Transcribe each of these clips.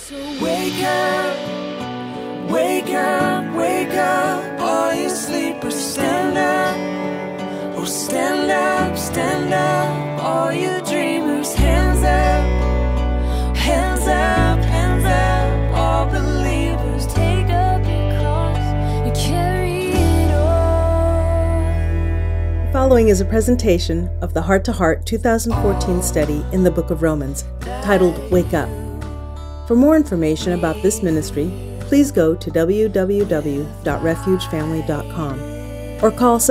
So wake up, wake up, wake up, all you sleepers, stand up. Oh, stand up, stand up, all you dreamers, hands up, hands up, hands up, all believers, take up your cross and carry it on. The following is a presentation of the Heart to Heart 2014 study in the Book of Romans, titled Wake Up. For more information about this ministry, please go to www.refugefamily.com or call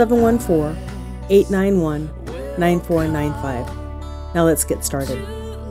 714-891-9495. Now let's get started.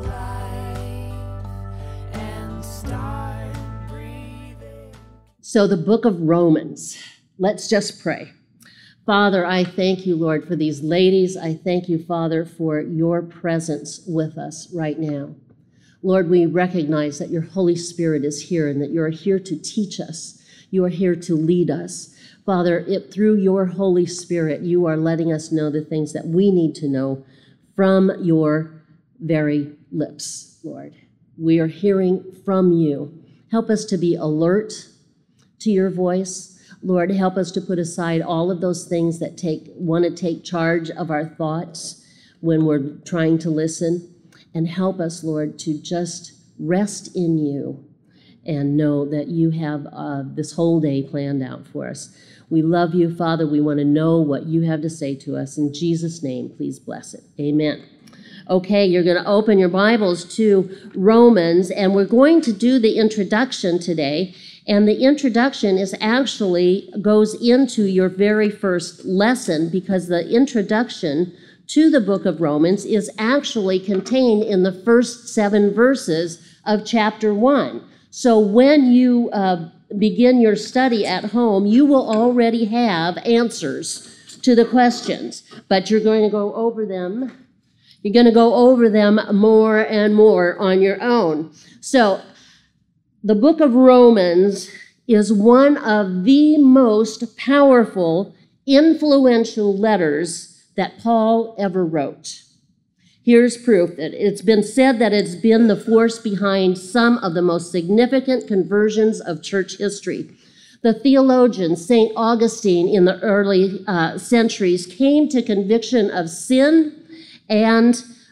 So the book of Romans, let's just pray. Father, I thank you, Lord, for these ladies. I thank you, Father, for your presence with us right now. Lord, we recognize that your Holy Spirit is here and that you're here to teach us. You are here to lead us. Father, through your Holy Spirit, you are letting us know the things that we need to know from your very lips, Lord. We are hearing from you. Help us to be alert to your voice. Lord, help us to put aside all of those things that want to take charge of our thoughts when we're trying to listen. And help us, Lord, to just rest in you and know that you have this whole day planned out for us. We love you, Father. We want to know what you have to say to us. In Jesus' name, please bless it. Amen. Okay, you're going to open your Bibles to Romans, and we're going to do the introduction today. And the introduction goes into your very first lesson, because the introduction to the book of Romans is actually contained in the first 7 verses of chapter 1. So when you begin your study at home, you will already have answers to the questions, but you're going to go over them. You're going to go over them more and more on your own. So the book of Romans is one of the most powerful, influential letters that Paul ever wrote. Here's proof that it's been said that it's been the force behind some of the most significant conversions of church history. The theologian St. Augustine in the early centuries came to conviction of sin and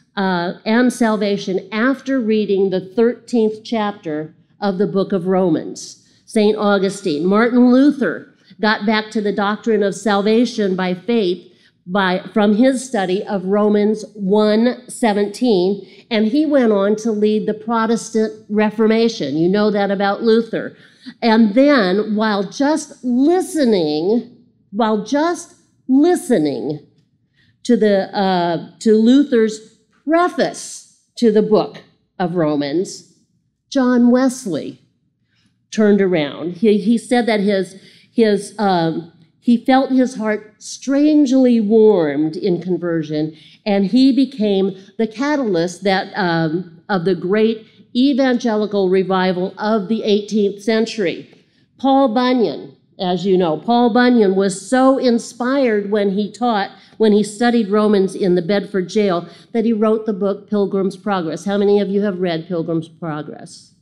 salvation after reading the 13th chapter of the book of Romans. St. Augustine. Martin Luther got back to the doctrine of salvation by faith from his study of Romans 1:17, and he went on to lead the Protestant Reformation. You know that about Luther. And then, while just listening to Luther's preface to the book of Romans, John Wesley turned around. He said that he felt his heart strangely warmed in conversion, and he became the catalyst of the great evangelical revival of the 18th century. Paul Bunyan, as you know, was so inspired when he studied Romans in the Bedford jail that he wrote the book Pilgrim's Progress. How many of you have read Pilgrim's Progress?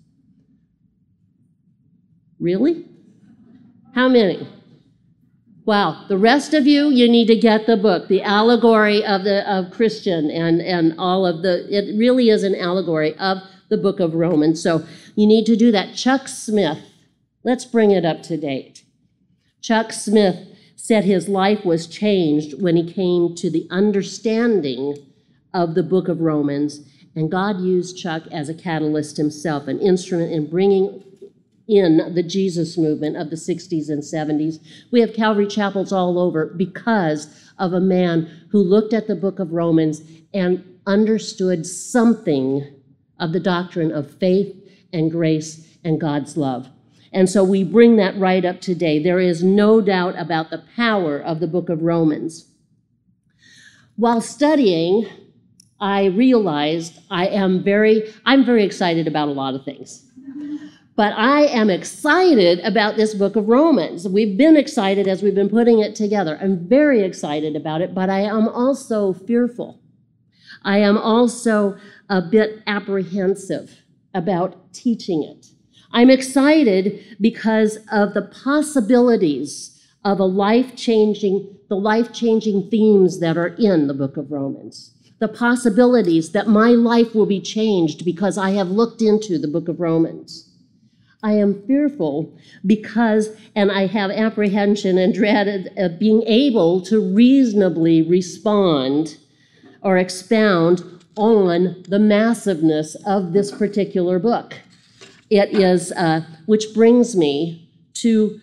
Really? How many? Wow, the rest of you need to get the book, The Allegory of Christian, and all of it really is an allegory of the book of Romans. So you need to do that. Chuck Smith, let's bring it up to date. Chuck Smith said his life was changed when he came to the understanding of the book of Romans, and God used Chuck as a catalyst himself, an instrument in bringing in the Jesus movement of the 60s and 70s. We have Calvary chapels all over because of a man who looked at the book of Romans and understood something of the doctrine of faith and grace and God's love. And so we bring that right up today. There is no doubt about the power of the book of Romans. While studying, I realized I'm very excited about a lot of things. But I am excited about this book of Romans. We've been excited as we've been putting it together. I'm very excited about it, but I am also fearful. I am also a bit apprehensive about teaching it. I'm excited because of the possibilities of the life-changing themes that are in the book of Romans. The possibilities that my life will be changed because I have looked into the book of Romans. I am fearful because, and I have apprehension and dread of being able to reasonably respond or expound on the massiveness of this particular book. It is, which brings me to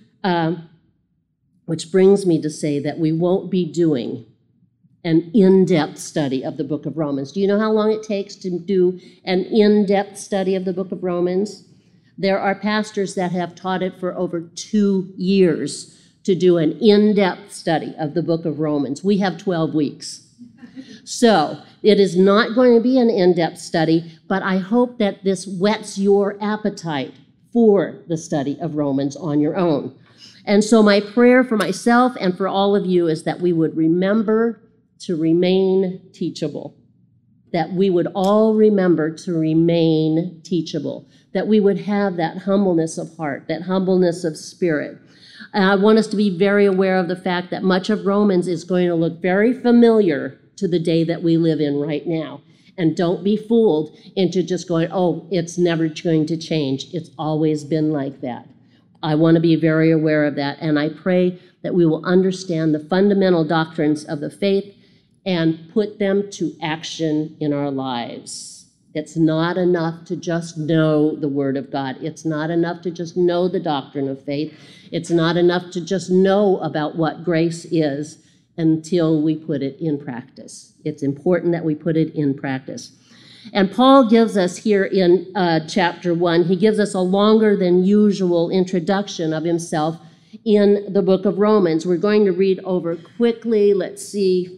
say that we won't be doing an in-depth study of the book of Romans. Do you know how long it takes to do an in-depth study of the book of Romans? There are pastors that have taught it for over 2 years to do an in-depth study of the book of Romans. We have 12 weeks. So it is not going to be an in-depth study, but I hope that this whets your appetite for the study of Romans on your own. And so my prayer for myself and for all of you is that we would remember to remain teachable, that we would all remember to remain teachable, that we would have that humbleness of heart, that humbleness of spirit. And I want us to be very aware of the fact that much of Romans is going to look very familiar to the day that we live in right now. And don't be fooled into just going, oh, it's never going to change. It's always been like that. I want to be very aware of that. And I pray that we will understand the fundamental doctrines of the faith and put them to action in our lives. It's not enough to just know the Word of God. It's not enough to just know the doctrine of faith. It's not enough to just know about what grace is until we put it in practice. It's important that we put it in practice. And Paul gives us here in chapter 1, he gives us a longer than usual introduction of himself in the book of Romans. We're going to read over quickly. Let's see.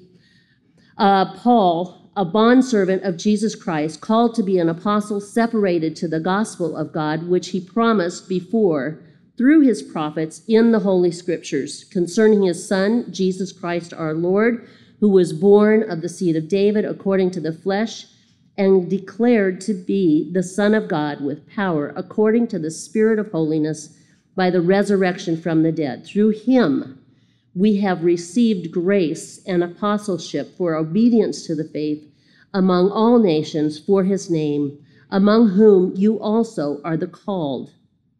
Paul, a bondservant of Jesus Christ, called to be an apostle, separated to the gospel of God, which he promised before through his prophets in the Holy Scriptures, concerning his Son, Jesus Christ our Lord, who was born of the seed of David according to the flesh, and declared to be the Son of God with power, according to the Spirit of holiness, by the resurrection from the dead. Through him we have received grace and apostleship for obedience to the faith among all nations for his name, among whom you also are the called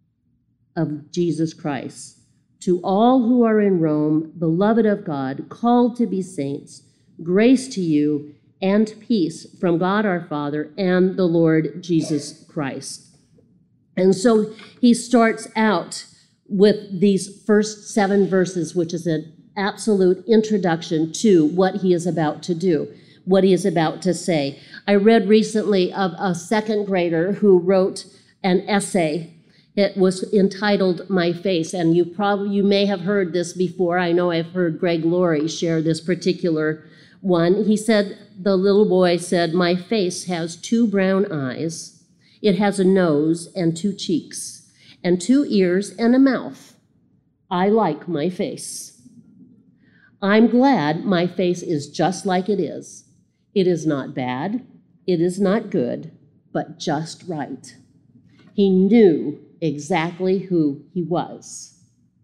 of Jesus Christ. To all who are in Rome, beloved of God, called to be saints, grace to you and peace from God our Father and the Lord Jesus Christ. And so he starts out with these first 7 verses, which is an absolute introduction to what he is about to do, what he is about to say. I read recently of a second grader who wrote an essay. It was entitled My Face, and you may have heard this before. I know I've heard Greg Laurie share this particular one. He said, the little boy said, my face has 2 brown eyes. It has a nose and 2 cheeks and 2 ears and a mouth. I like my face. I'm glad my face is just like it is. It is not bad. It is not good, but just right. He knew exactly who he was.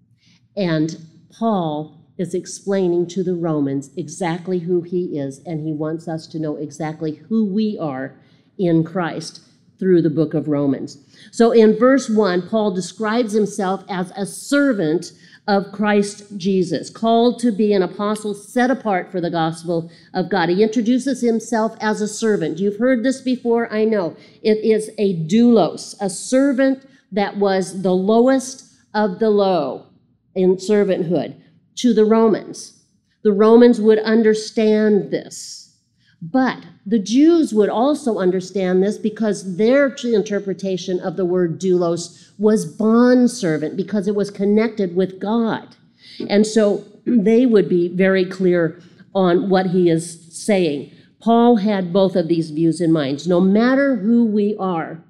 And Paul is explaining to the Romans exactly who he is, and he wants us to know exactly who we are in Christ through the book of Romans. So in verse 1, Paul describes himself as a servant of Christ Jesus, called to be an apostle set apart for the gospel of God. He introduces himself as a servant. You've heard this before, I know. It is a doulos, a servant that was the lowest of the low in servanthood to the Romans. The Romans would understand this. But the Jews would also understand this because their interpretation of the word doulos was bondservant, because it was connected with God. And so they would be very clear on what he is saying. Paul had both of these views in mind. No matter who we are,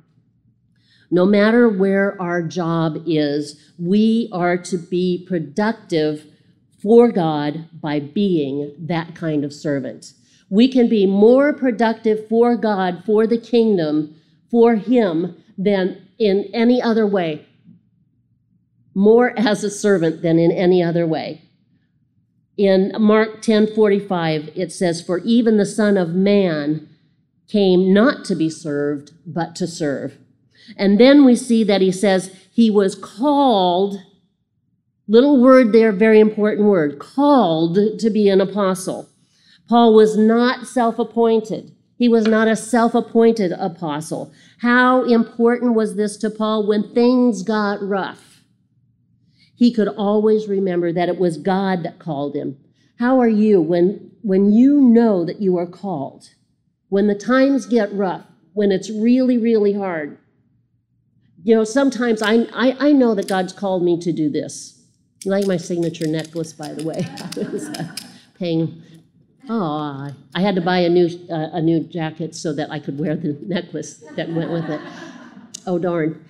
no matter where our job is, we are to be productive for God by being that kind of servant. We can be more productive for God, for the kingdom, for him, than in any other way, more as a servant than in any other way. In Mark 10:45, it says, "For even the Son of Man came not to be served, but to serve." And then we see that he says he was called, little word there, very important word, called to be an apostle. Paul was not self-appointed. He was not a self-appointed apostle. How important was this to Paul when things got rough? He could always remember that it was God that called him. How are you when you know that you are called? When the times get rough, when it's really, really hard. You know, sometimes I know that God's called me to do this. You like my signature necklace, by the way. I was paying. Oh, I had to buy a new jacket so that I could wear the necklace that went with it. Oh, darn.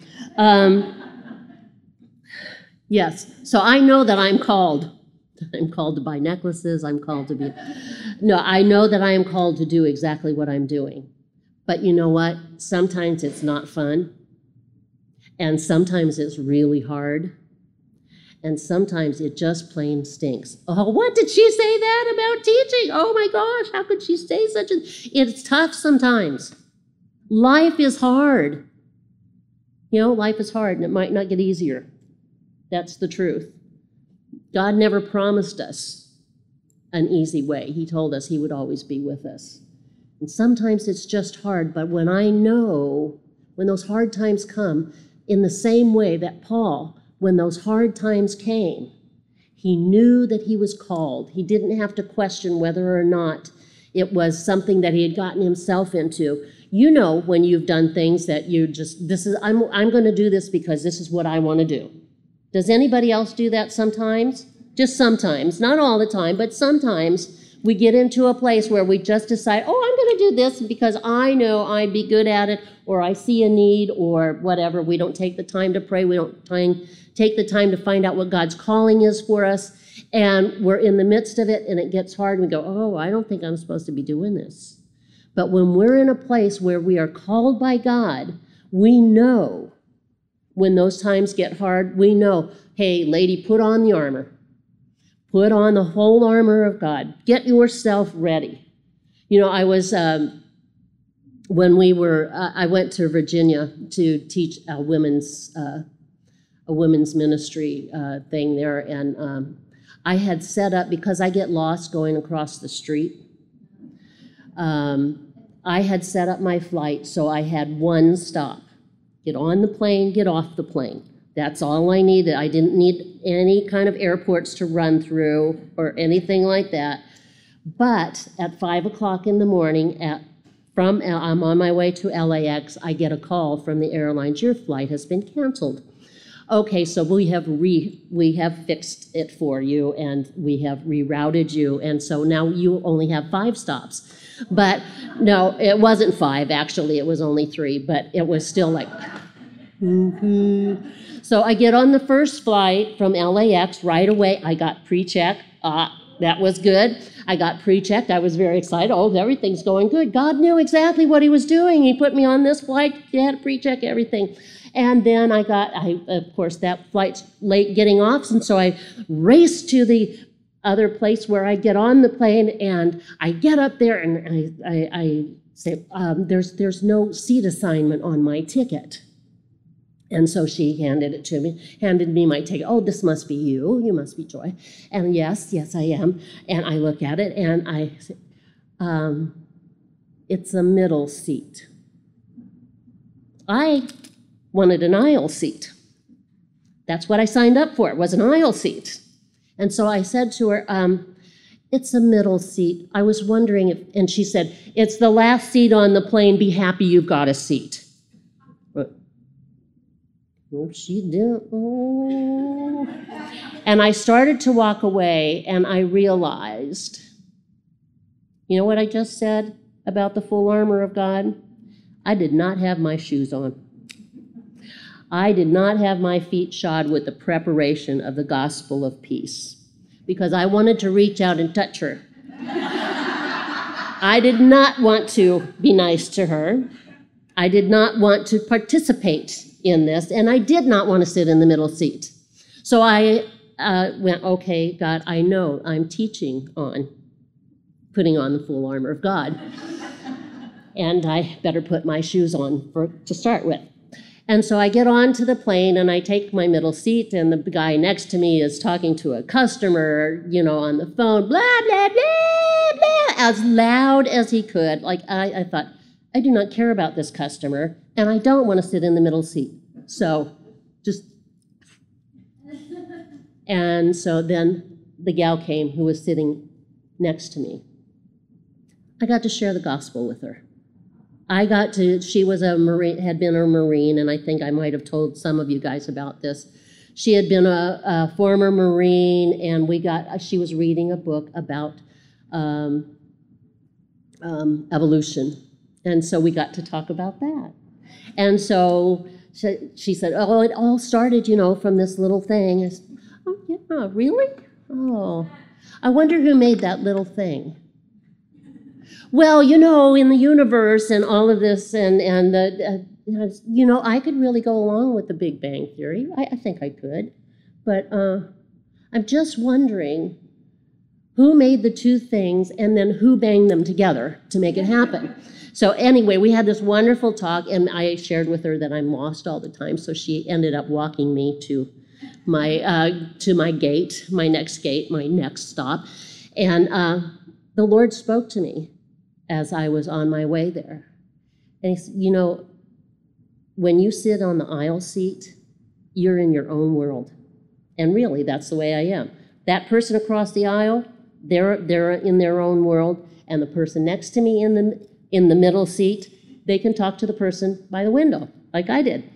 Yes, so I know that I'm called. I'm called to buy necklaces. I'm called to be. No, I know that I am called to do exactly what I'm doing. But you know what? Sometimes it's not fun. And sometimes it's really hard. And sometimes it just plain stinks. Oh, what did she say that about teaching? Oh my gosh, how could she say such a... It's tough sometimes. Life is hard. You know, life is hard and it might not get easier. That's the truth. God never promised us an easy way. He told us he would always be with us. And sometimes it's just hard, but when I know, when those hard times come, in the same way that Paul, when those hard times came, he knew that he was called. He didn't have to question whether or not it was something that he had gotten himself into. You know when you've done things that you just, I'm going to do this because this is what I want to do. Does anybody else do that sometimes? Just sometimes, not all the time, but sometimes we get into a place where we just decide, oh, I'm going to do this because I know I'd be good at it, or I see a need, or whatever. We don't take the time to pray. We don't take the time to find out what God's calling is for us. And we're in the midst of it, and it gets hard, and we go, oh, I don't think I'm supposed to be doing this. But when we're in a place where we are called by God, we know when those times get hard, we know, hey, lady, put on the armor. Put on the whole armor of God. Get yourself ready. You know, I was, when we were, I went to Virginia to teach a women's ministry thing there, and I had set up, because I get lost going across the street, I had set up my flight so I had one stop. Get on the plane, get off the plane. That's all I needed. I didn't need any kind of airports to run through or anything like that. But at 5 o'clock in the morning, I'm on my way to LAX, I get a call from the airlines, your flight has been canceled. Okay, so we have fixed it for you, and we have rerouted you, and so now you only have 5 stops. But no, it wasn't 5, actually, it was only 3, but it was still like... So I get on the first flight from LAX right away. I got pre-check. That was good. I got pre-checked. I was very excited. Oh, everything's going good. God knew exactly what he was doing. He put me on this flight. He had to pre-check everything. And then of course, that flight's late getting off, and so I raced to the other place where I get on the plane, and I get up there, and I say, there's no seat assignment on my ticket. And so she handed me my ticket. Oh, this must be you. You must be Joy. And yes, I am. And I look at it, and I say, it's a middle seat. I wanted an aisle seat. That's what I signed up for. It was an aisle seat. And so I said to her, it's a middle seat. I was wondering if, and she said, it's the last seat on the plane. Be happy you've got a seat. Oh, she did. Oh. And I started to walk away, and I realized, you know what I just said about the full armor of God? I did not have my shoes on. I did not have my feet shod with the preparation of the gospel of peace, because I wanted to reach out and touch her. I did not want to be nice to her. I did not want to participate in this, and I did not want to sit in the middle seat. So I went, okay, God, I know I'm teaching on putting on the full armor of God, and I better put my shoes on to start with. And so I get onto the plane, and I take my middle seat, and the guy next to me is talking to a customer, on the phone, blah, blah, blah, blah, as loud as he could. Like, I thought, I do not care about this customer, and I don't want to sit in the middle seat. So just... And so then the gal came who was sitting next to me. I got to share the gospel with her. She was a Marine, had been a Marine, and I think I might have told some of you guys about this. She had been a former Marine, and she was reading a book about evolution. And so we got to talk about that. And so she said, oh, it all started, from this little thing. I said, oh, yeah, really? Oh, I wonder who made that little thing. Well, in the universe and all of this, and I could really go along with the Big Bang Theory. I think I could. But I'm just wondering who made the two things and then who banged them together to make it happen. So anyway, we had this wonderful talk, and I shared with her that I'm lost all the time, so she ended up walking me to my gate, my next stop. And the Lord spoke to me as I was on my way there. And he said, when you sit on the aisle seat, you're in your own world. And really, that's the way I am. That person across the aisle, they're in their own world, and the person next to me in the middle seat, they can talk to the person by the window, like I did.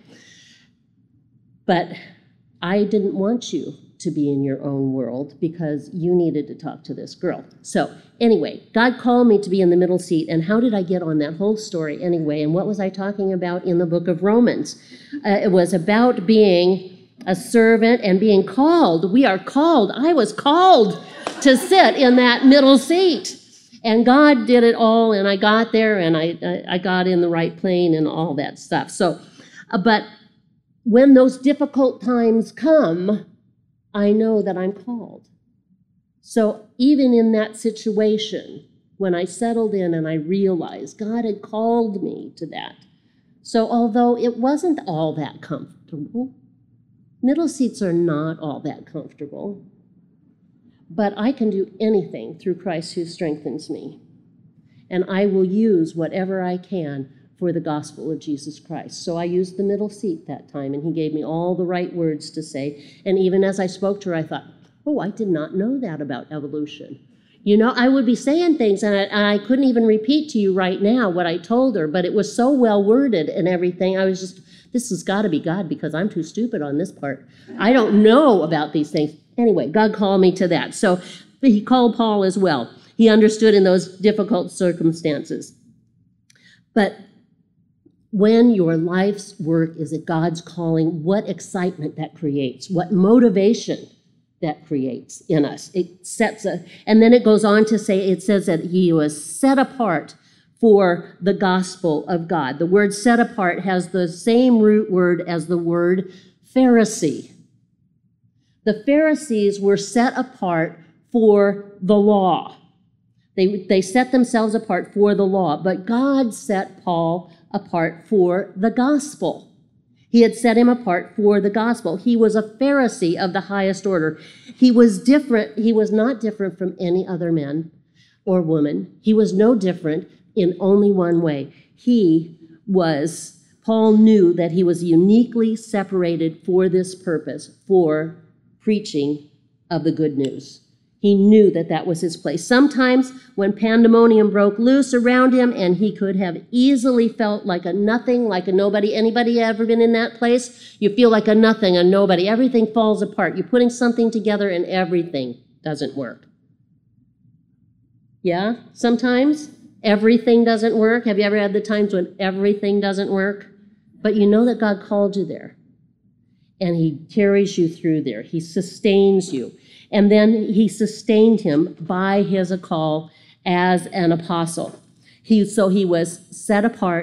But I didn't want you to be in your own world because you needed to talk to this girl. So anyway, God called me to be in the middle seat, and how did I get on that whole story anyway? And what was I talking about in the book of Romans? It was about being a servant and being called. We are called. I was called to sit in that middle seat. And God did it all, and I got there, and I got in the right plane and all that stuff. So, but when those difficult times come, I know that I'm called. So even in that situation, when I settled in and I realized God had called me to that. So although it wasn't all that comfortable, middle seats are not all that comfortable, but I can do anything through Christ who strengthens me. And I will use whatever I can for the gospel of Jesus Christ. So I used the middle seat that time, and he gave me all the right words to say. And even as I spoke to her, I thought, oh, I did not know that about evolution. I would be saying things, and I couldn't even repeat to you right now what I told her, but it was so well worded and everything. I was just, this has got to be God, because I'm too stupid on this part. I don't know about these things. Anyway, God called me to that. So he called Paul as well. He understood in those difficult circumstances. But when your life's work is at God's calling, what excitement that creates, what motivation that creates in us. It sets and then it goes on to say, it says that he was set apart for the gospel of God. The word set apart has the same root word as the word Pharisee. The Pharisees were set apart for the law. They set themselves apart for the law, but God set Paul apart for the gospel. He had set him apart for the gospel. He was a Pharisee of the highest order. He was different. He was not different from any other man or woman. He was no different in only one way. Paul knew that he was uniquely separated for this purpose, for preaching of the good news. He knew that that was his place. Sometimes when pandemonium broke loose around him and he could have easily felt like a nothing, like a nobody. Anybody ever been in that place? You feel like a nothing, a nobody. Everything falls apart. You're putting something together and everything doesn't work. Yeah? Sometimes everything doesn't work. Have you ever had the times when everything doesn't work? But you know that God called you there. And he carries you through there. He sustains you. And then he sustained him by his call as an apostle. So he was set apart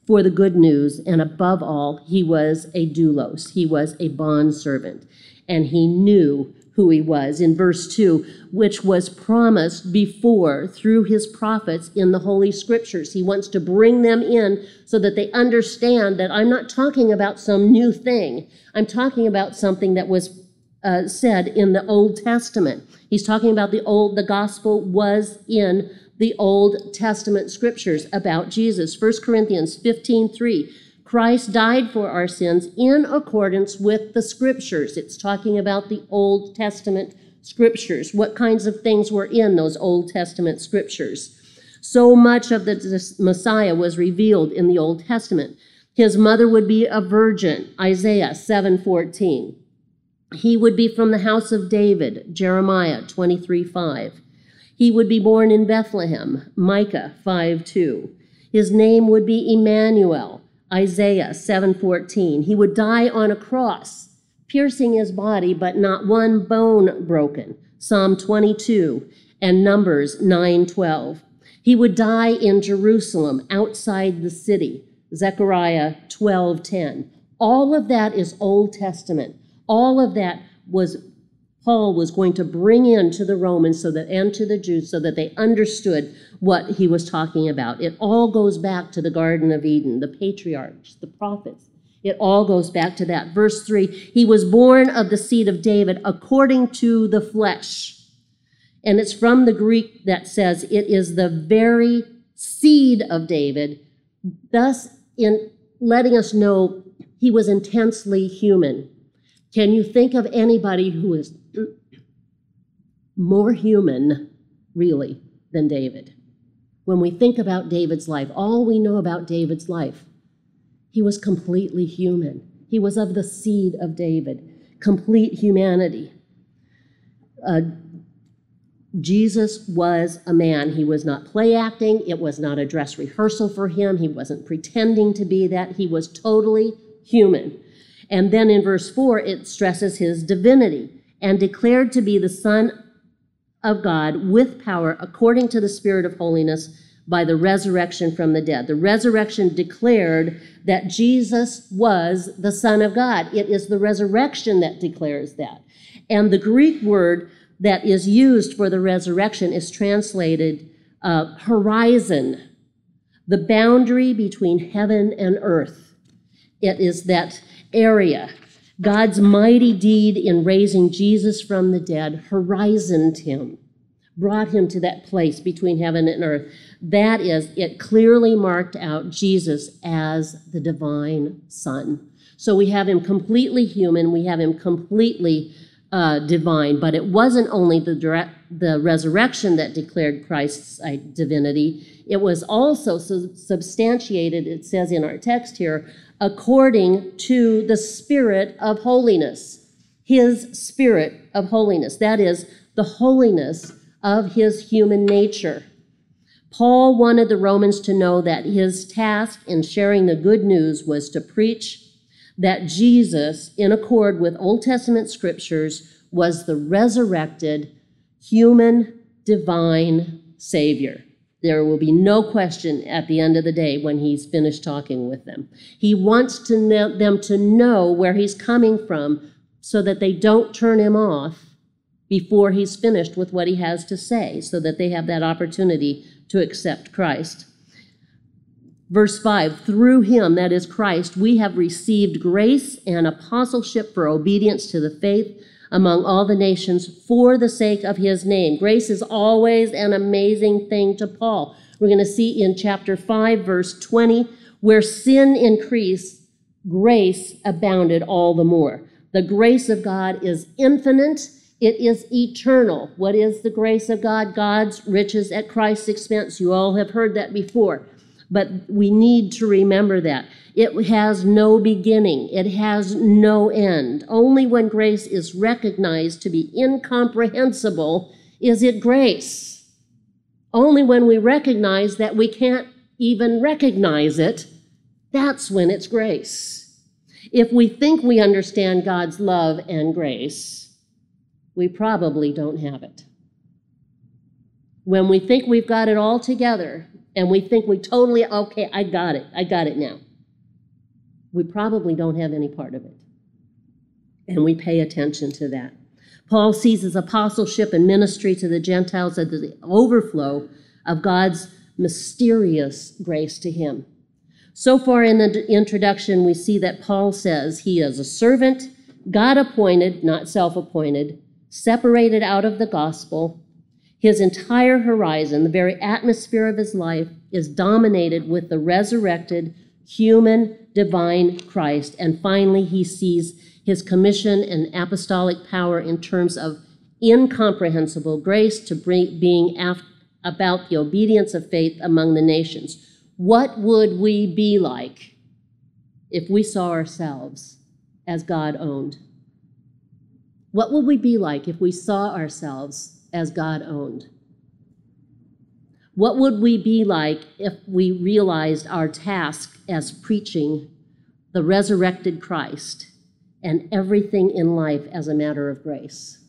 for the good news, and above all, he was a doulos. He was a bondservant, and he knew who he was. In verse 2, which was promised before through his prophets in the Holy Scriptures. He wants to bring them in so that they understand that I'm not talking about some new thing. I'm talking about something that was said in the Old Testament. He's talking about the gospel was in the Old Testament scriptures about Jesus. 1 Corinthians 15:3, Christ died for our sins in accordance with the scriptures. It's talking about the Old Testament scriptures. What kinds of things were in those Old Testament scriptures? So much of the Messiah was revealed in the Old Testament. His mother would be a virgin, Isaiah 7:14. He would be from the house of David, Jeremiah 23:5. He would be born in Bethlehem, Micah 5:2. His name would be Emmanuel, Isaiah 7:14. He would die on a cross, piercing his body, but not one bone broken, Psalm 22 and Numbers 9:12. He would die in Jerusalem, outside the city, Zechariah 12:10. All of that is Old Testament. All of that was Paul was going to bring into the Romans and to the Jews so that they understood what he was talking about. It all goes back to the Garden of Eden, the patriarchs, the prophets. It all goes back to that. Verse 3, he was born of the seed of David according to the flesh. And it's from the Greek that says it is the very seed of David, thus in letting us know he was intensely human. Can you think of anybody who is more human, really, than David? When we think about David's life, all we know about David's life, he was completely human. He was of the seed of David, complete humanity. Jesus was a man. He was not play acting. It was not a dress rehearsal for him. He wasn't pretending to be that. He was totally human. And then in verse 4, it stresses his divinity, and declared to be the Son of God with power according to the Spirit of holiness by the resurrection from the dead. The resurrection declared that Jesus was the Son of God. It is the resurrection that declares that. And the Greek word that is used for the resurrection is translated horizon, the boundary between heaven and earth. It is that area. God's mighty deed in raising Jesus from the dead horizoned him, brought him to that place between heaven and earth. That is, it clearly marked out Jesus as the divine Son. So we have him completely human, we have him completely divine, but it wasn't only the resurrection that declared Christ's divinity, it was also substantiated, it says in our text here, according to the Spirit of holiness, his Spirit of holiness. That is, the holiness of his human nature. Paul wanted the Romans to know that his task in sharing the good news was to preach that Jesus, in accord with Old Testament scriptures, was the resurrected, human, divine Savior. There will be no question at the end of the day when he's finished talking with them. He wants them to know where he's coming from so that they don't turn him off before he's finished with what he has to say, so that they have that opportunity to accept Christ. Verse 5, through him, that is Christ, we have received grace and apostleship for obedience to the faith among all the nations for the sake of his name. Grace is always an amazing thing to Paul. We're going to see in chapter 5, verse 20, where sin increased, grace abounded all the more. The grace of God is infinite. It is eternal. What is the grace of God? God's riches at Christ's expense. You all have heard that before. But we need to remember that. It has no beginning. It has no end. Only when grace is recognized to be incomprehensible is it grace. Only when we recognize that we can't even recognize it, that's when it's grace. If we think we understand God's love and grace, we probably don't have it. When we think we've got it all together, and we think we totally, okay, I got it now. We probably don't have any part of it. And we pay attention to that. Paul sees his apostleship and ministry to the Gentiles as the overflow of God's mysterious grace to him. So far in the introduction, we see that Paul says he is a servant, God-appointed, not self-appointed, separated out of the gospel. His entire horizon, the very atmosphere of his life, is dominated with the resurrected, human, divine Christ. And finally, he sees his commission and apostolic power in terms of incomprehensible grace to being about the obedience of faith among the nations. What would we be like if we saw ourselves as God owned? What would we be like if we saw ourselves as God owned? What would we be like if we realized our task as preaching the resurrected Christ and everything in life as a matter of grace?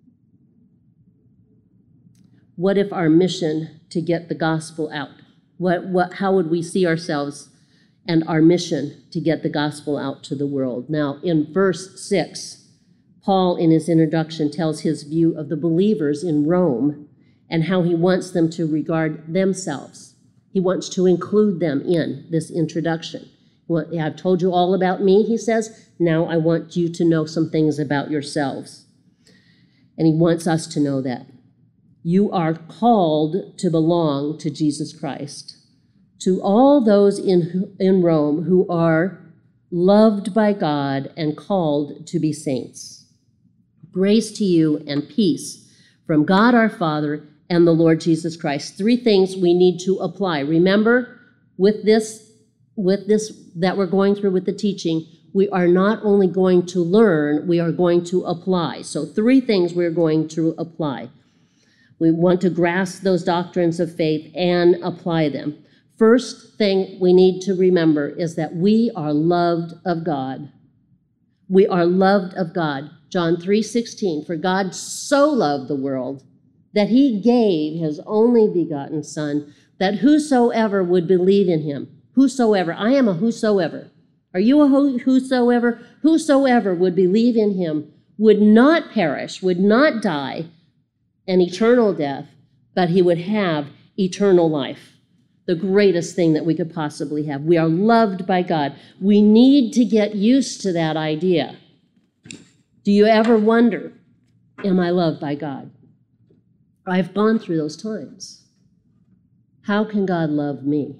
What if our mission to get the gospel out? How would we see ourselves and our mission to get the gospel out to the world? Now, in verse 6, Paul, in his introduction, tells his view of the believers in Rome and how he wants them to regard themselves. He wants to include them in this introduction. I've told you all about me, he says. Now I want you to know some things about yourselves. And he wants us to know that. You are called to belong to Jesus Christ. To all those in Rome who are loved by God and called to be saints. Grace to you and peace from God our Father and the Lord Jesus Christ. 3 things we need to apply. Remember, with this that we're going through with the teaching, we are not only going to learn, we are going to apply. So 3 things we're going to apply. We want to grasp those doctrines of faith and apply them. First thing we need to remember is that we are loved of God. We are loved of God. John 3:16, for God so loved the world that he gave his only begotten Son, that whosoever would believe in him, whosoever, I am a whosoever. Are you a whosoever? Whosoever would believe in him would not perish, would not die an eternal death, but he would have eternal life. The greatest thing that we could possibly have. We are loved by God. We need to get used to that idea. Do you ever wonder, am I loved by God? I've gone through those times. How can God love me?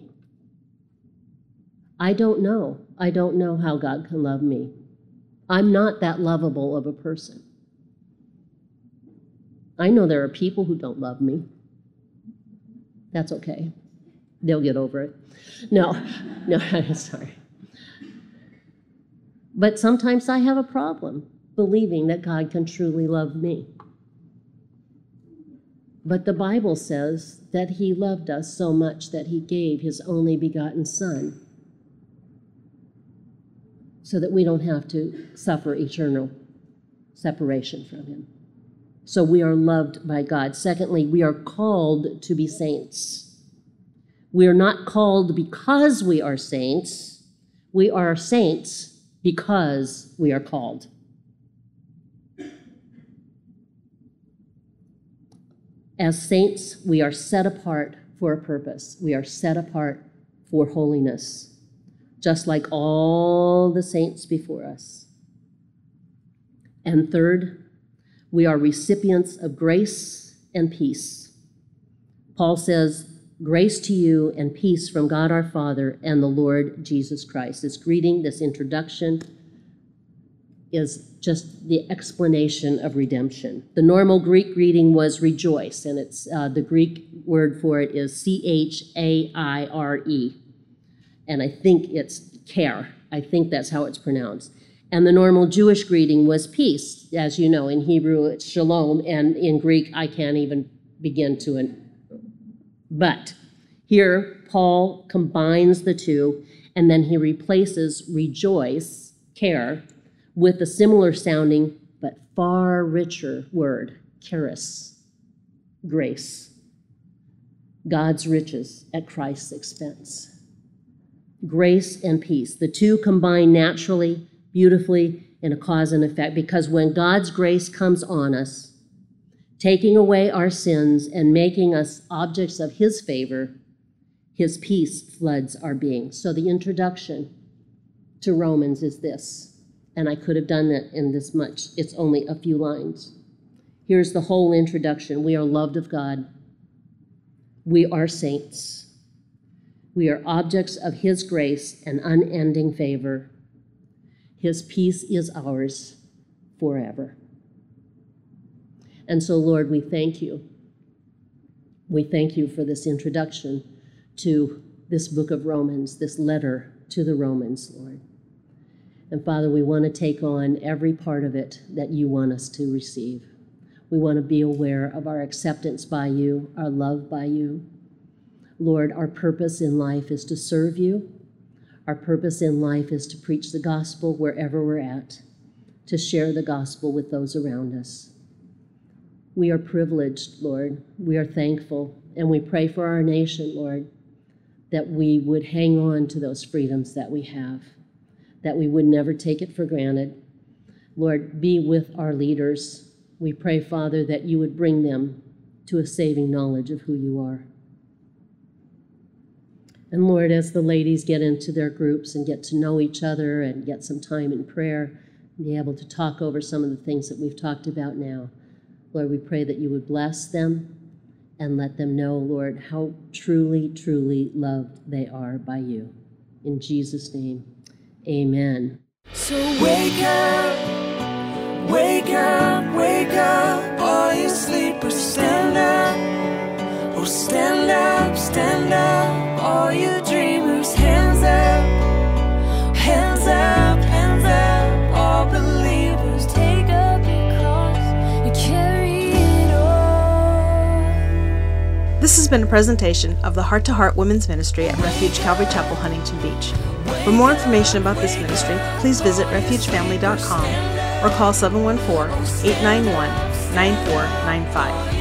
I don't know. I don't know how God can love me. I'm not that lovable of a person. I know there are people who don't love me. That's okay. They'll get over it. No, sorry. But sometimes I have a problem believing that God can truly love me. But the Bible says that he loved us so much that he gave his only begotten Son so that we don't have to suffer eternal separation from him. So we are loved by God. Secondly, we are called to be saints. We are not called because we are saints. We are saints because we are called. As saints, we are set apart for a purpose. We are set apart for holiness, just like all the saints before us. And third, we are recipients of grace and peace. Paul says, grace to you and peace from God our Father and the Lord Jesus Christ. This greeting, this introduction, is just the explanation of redemption. The normal Greek greeting was rejoice, and it's the Greek word for it is chaire, and I think it's care. I think that's how it's pronounced. And the normal Jewish greeting was peace. As you know, in Hebrew it's shalom, and in Greek I can't even begin to. But here Paul combines the two, and then he replaces rejoice, care, with a similar sounding but far richer word, charis, grace. God's riches at Christ's expense. Grace and peace, the two combine naturally, beautifully, in a cause and effect, because when God's grace comes on us, taking away our sins and making us objects of his favor, his peace floods our being. So the introduction to Romans is this, and I could have done that in this much. It's only a few lines. Here's the whole introduction. We are loved of God. We are saints. We are objects of his grace and unending favor. His peace is ours forever. And so, Lord, we thank you. We thank you for this introduction to this book of Romans, this letter to the Romans, Lord. And Father, we want to take on every part of it that you want us to receive. We want to be aware of our acceptance by you, our love by you. Lord, our purpose in life is to serve you. Our purpose in life is to preach the gospel wherever we're at, to share the gospel with those around us. We are privileged, Lord. We are thankful, and we pray for our nation, Lord, that we would hang on to those freedoms that we have, that we would never take it for granted. Lord, be with our leaders. We pray, Father, that you would bring them to a saving knowledge of who you are. And Lord, as the ladies get into their groups and get to know each other and get some time in prayer, and be able to talk over some of the things that we've talked about now, Lord, we pray that you would bless them and let them know, Lord, how truly, truly loved they are by you. In Jesus' name, amen. So wake up, wake up, wake up, all you sleepers, stand up. Oh, stand up, stand up, all you dreamers, hands up, hands up, hands up, all believers, take up your cross and carry it on. This has been a presentation of the Heart to Heart Women's Ministry at Refuge Calvary Chapel, Huntington Beach. For more information about this ministry, please visit refugefamily.com or call 714-891-9495.